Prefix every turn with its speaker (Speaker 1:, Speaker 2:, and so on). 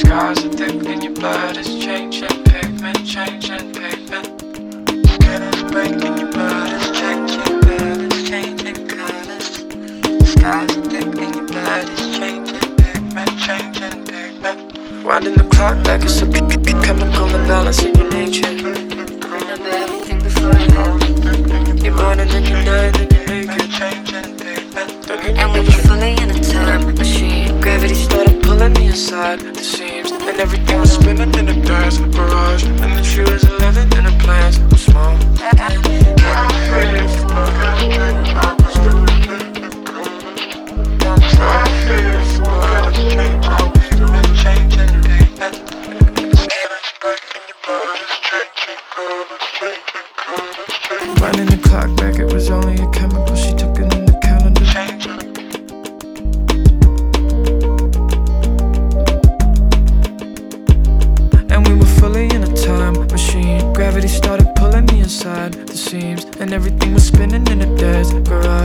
Speaker 1: Scars are thick and your blood is changing pigment, changing pigment. Skin is breaking, your blood is changing colors, changing colors. Scars are thick and your blood is changing pigment, changing pigment. Winding the clock back, it's a chemical imbalance in your nature. Remember everything before you left. You're born and then you die and then you make it, changing pigment.
Speaker 2: And we were fully in a time machine.
Speaker 1: Gravity started pulling me inside the seams, and everything was spinning in a gas garage. And then she was 11 and her plans were small. Running the clock back, it was only a chemical. She took it in the calendar. And we were fully in a time machine. Gravity started pulling me inside the seams, and everything was spinning in a dead garage.